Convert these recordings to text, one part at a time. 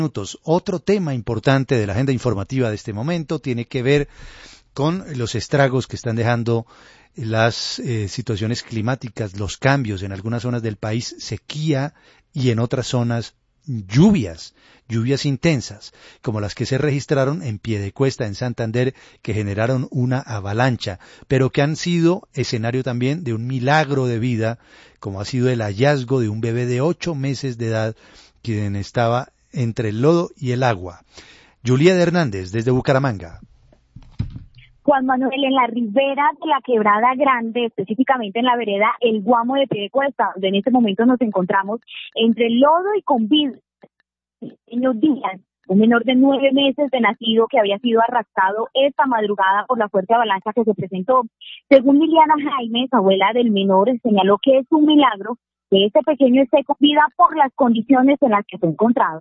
minutos. Otro tema importante de la agenda informativa de este momento tiene que ver con los estragos que están dejando las situaciones climáticas, los cambios en algunas zonas del país, sequía y en otras zonas lluvias intensas, como las que se registraron en Piedecuesta, en Santander, que generaron una avalancha, pero que han sido escenario también de un milagro de vida, como ha sido el hallazgo de un bebé de 8 meses de edad, quien estaba entre el lodo y el agua. Juliet Hernández, desde Bucaramanga. Juan Manuel, en la ribera de la Quebrada Grande, específicamente en la vereda El Guamo de Piedecuesta, donde en este momento nos encontramos entre el lodo y con vida, niño Dylan, un menor de 9 meses de nacido que había sido arrastrado esta madrugada por la fuerte avalancha que se presentó. Según Liliana Jaimes, abuela del menor, señaló que es un milagro que este pequeño esté con vida por las condiciones en las que se ha encontrado.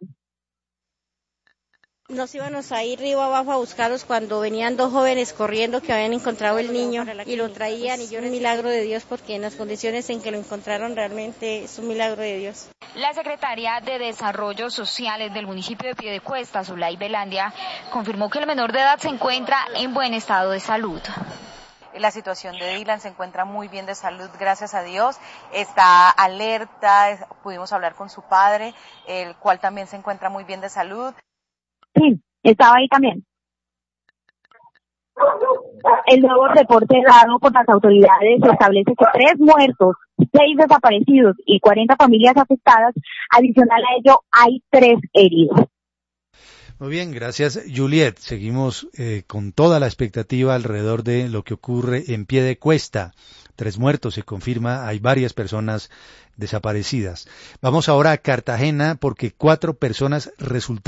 Nos íbamos a ir río abajo a buscarlos cuando venían 2 jóvenes corriendo que habían encontrado el niño y lo traían, y yo era un milagro de Dios porque en las condiciones en que lo encontraron realmente es un milagro de Dios. La secretaria de Desarrollo Social del municipio de Piedecuesta, Zulay Belandia, confirmó que el menor de edad se encuentra en buen estado de salud. La situación de Dylan se encuentra muy bien de salud, gracias a Dios, está alerta, pudimos hablar con su padre, el cual también se encuentra muy bien de salud. Sí, estaba ahí también. El nuevo reporte dado por las autoridades establece que 3 muertos, 6 desaparecidos y 40 familias afectadas. Adicional a ello, hay 3 heridos. Muy bien, gracias Juliet. Seguimos con toda la expectativa alrededor de lo que ocurre en Piedecuesta. 3 muertos, se confirma, hay varias personas desaparecidas. Vamos ahora a Cartagena porque 4 personas resultaron